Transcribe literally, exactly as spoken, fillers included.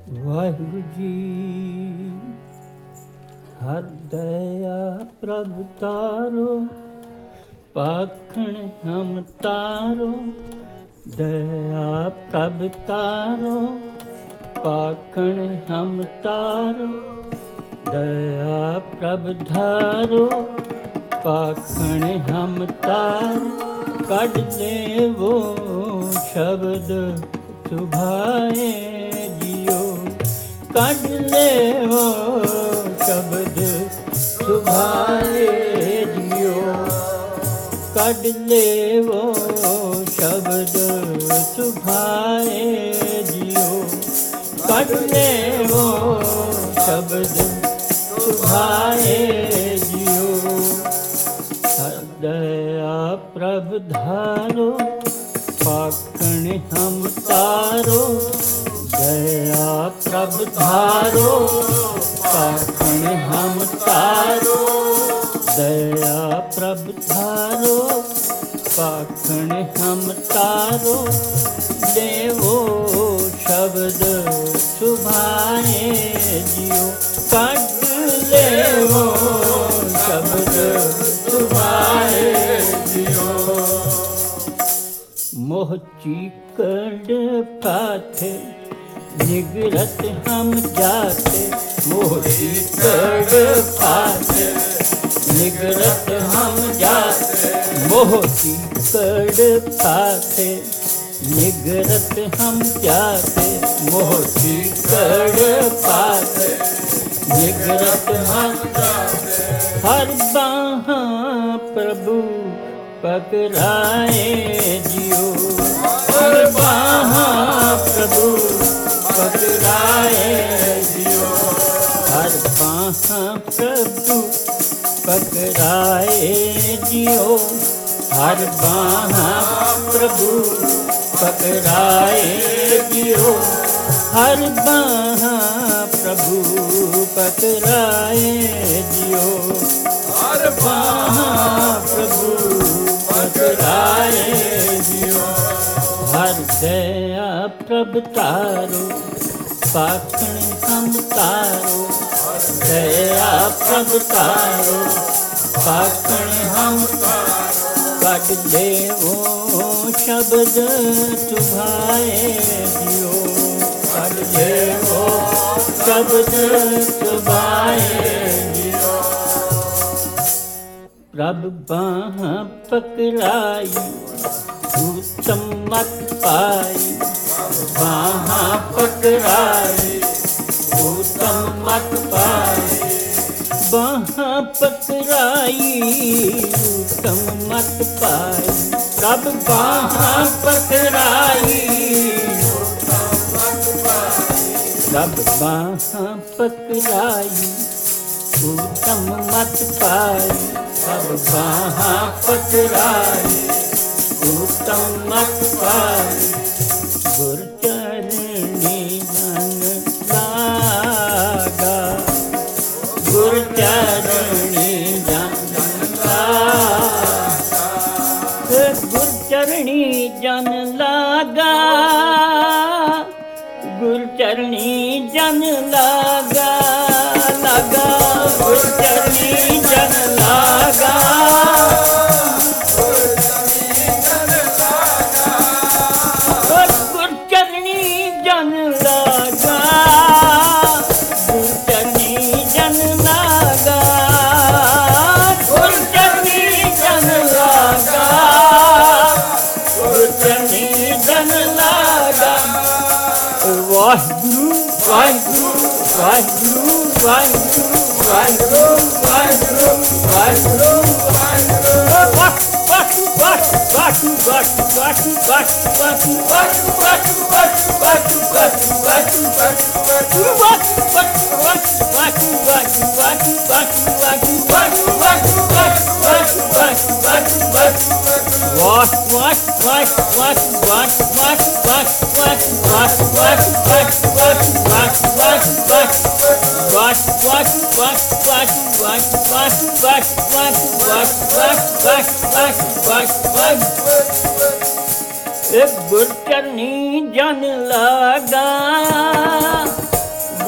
ਵਾਹਿਗੁਰੂ ਜੀ। ਹਰ ਦਇਆ ਪ੍ਰਭ ਤਾਰੋ, ਪਾਖਣ ਹਮ ਤਾਰੋ। ਦਇਆ ਪ੍ਰਭ ਤਾਰੋ, ਪਾਖਣ ਹਮ ਤਾਰੋ। ਦਇਆ ਪ੍ਰਭ ਧਾਰੋ, ਪਾਖਣ ਹਮ ਤਾਰੋ। ਕੱਢ ਦੇਵੋ ਸ਼ਬਦ ਸੁਭਾਏ ਜਿਉ, ਕੱਢ ਦੇਵੋ ਸ਼ਬਦ ਸੁਭਾਏ ਜਿਉ। ਕੱਢ ਦੇਵੋ ਸ਼ਬਦ ਸੁਭਾਏ ਜਿਉ, ਕੱਢ ਦੇਵੋ ਸ਼ਬਦ ਸੁਭਾਏ ਜਿਉ। ਦਇਆ ਪ੍ਰਭ ਧਾਰੋ, ਪਾਖਣ ਹਮ ਤਾਰੋ। ਦਇਆ ਪ੍ਰਭ ਧਾਰੋ, ਪਾਖਣ ਹਮ ਤਾਰੋ। ਦਇਆ ਪ੍ਰਭ ਧਾਰੋ, ਪਾਖਣ ਹਮ ਤਾਰੋ। ਦੇਵੋ ਸ਼ਬਦ ਸੁਭਾਏ ਜਿਉ, ਕੱਢ ਲੈਵੋ ਸ਼ਬਦ ਸੁਭਾਏ ਜਿਉ। ਮੋਹ ਚੀਕੜ ਪਾਥੇ ਨਿਗਰਤ ਹਮ ਜਾਤੇ। ਮੋਹ ਚੀਕੜ ਪਾਥੇ ਨਿਗਰਤ ਹਮ ਜਾਤੇ। ਮੋਹ ਚੀਕੜ ਪਾਥੇ ਨਿਗਰਤ ਹਮ ਜਾਤੇ। ਮੋਹ ਚੀਕੜ ਪਾਥੇ ਨਿਗਰਤ ਹਮ ਜਾਤੇ। ਹਰ ਬਾਹਾਂ ਪ੍ਰਭੂ ਪਕੜਾਏ ਜਿਉ, ਹਰ ਬਾਹਾਂ ਪ੍ਰਭੂ ਪਕੜਾਏ ਜਿਉ। ਹਰ ਬਾਹਾਂ ਪ੍ਰਭੂ ਪਕੜਾਏ ਜਿਉ। ਹਰ ਬਾਹਾਂ ਪ੍ਰਭੂ ਪਕੜਾਏ ਜਿਉ। ਹਰ ਬਾਹਾਂ ਪ੍ਰਭੂ ਪਕੜਾਏ ਜਿਉ। ਹਰ ਬਾਹਾਂ ਪ੍ਰਭੂ ਪਕੜਾਏ ਜਿਉ। ਹਰ ਦਇਆ ਪ੍ਰਭ ਤਾਰੋ, ਪਾਖਣ ਹਮ ਤਾਰੋ। ਦਇਆ ਪ੍ਰਭ ਤਾਰੋ, ਪਾਖਣ ਹਮ ਤਾਰੋ। ਕੱਢ ਦੇਵੋ ਸ਼ਬਦ ਸੁਭਾਏ ਜਿਉ। ਕੱਢ ਦੇਵੋ ਸ਼ਬਦ ਸੁਭਾਏ ਜਿਉ। ਪ੍ਰਭ ਬਾਹਾਂ ਪਕੜਾਈ, ਉਤਮ ਮਤ ਪਾਈ। ਬਾਹਾਂ ਪਕੜਾਈ, ਉਤਮ ਮਤ ਪਾਈ। ਬਾਹਾਂ ਪਕੜਾਈ, ਉਤਮ ਮਤ ਪਾਈ। ਪ੍ਰਭ ਬਾਹਾਂ ਪਕੜਾਈ, ਉਤਮ ਮਤ ਪਾਈ। ਪ੍ਰਭ ਬਾਹਾਂ ਪਕੜਾਈ, ਉਤਮ ਮਤ ਪਾਈ। ਪ੍ਰਭ ਬਾਹਾਂ ਪਕੜਾਈ, ਉਤਮ ਮਤ ਪਾਈ। ਗੁਰ ਚਰਣੀ ਜਨ ਲਾਗਾ, ਗੁਰ ਚਰਣੀ ਜਨ ਲਾਗਾ। ਗੁਰ ਚਰਣੀ ਜਨ ਲਾਗਾ, ਗੁਰ ਚਰਣੀ ਜਨ ਲਾਗਾ। ਲਾਗਾ ਗੁਰ ਚਰਣੀ ਜਨ ਲਾਗਾ। ਗੁਰ ਚਰਣੀ ਜਨ ਲਾਗਾ, ਗੁਰ ਚਰਣੀ ਜਨ ਲਾਗਾ। ਗੁਰ ਚਰਣੀ ਜਨ ਲਾਗਾ, ਗੁਰ ਚਰਣੀ ਜਨ ਲਾਗਾ। ਵਾਹਿਗੁਰੂ ਵਾਹਿਗੁਰੂ ਵਾਹਿਗੁਰੂ ਵਾਹਿਗੁਰੂ ਵਾਹਿਗੁਰੂ ਵਾਹਿਗੁਰੂ ਵਾਹਿਗੁਰੂ ਵਾਹਿਗੁਰੂ। ਵਾਹਿਗੁਰੂ ਵਾਹਿਗੁਰੂ ਵਾਹਿਗੁਰੂ ਵਾਹਿਗੁਰੂ ਵਾਹਿਗੁਰੂ ਵਾਹਿਗੁਰੂ ਵਾਹਿਗੁਰੂ ਵਾਹਿਗੁਰੂ ਵਾਹਿਗੁਰੂ ਵਾਹਿਗੁਰੂ ਵਾਹਿਗੁਰੂ ਵਾਹਿਗੁਰੂ ਵਾਹਿਗੁਰੂ ਵਾਹਿਗੁਰੂ ਵਾਹਿਗੁਰੂ ਵਾਹਿਗੁਰੂ ਵਾਹਿਗੁਰੂ ਵਾਹਿਗੁਰੂ ਵਾਹਿਗੁਰੂ। ਵਾਹ ਵਾਹ ਵਾਹ ਵਾਹ ਵਾਹ ਵਾਹ ਵਾਹ ਵਾਹ ਵਾਹ ਵਾਹ ਵਾਹ ਵਾਹ ਵਾਹ ਵਾਹ। What what what what what what what what what what what what what। ਗੁਰ ਚਰਨੀ ਜਨ ਲਾਗਾ,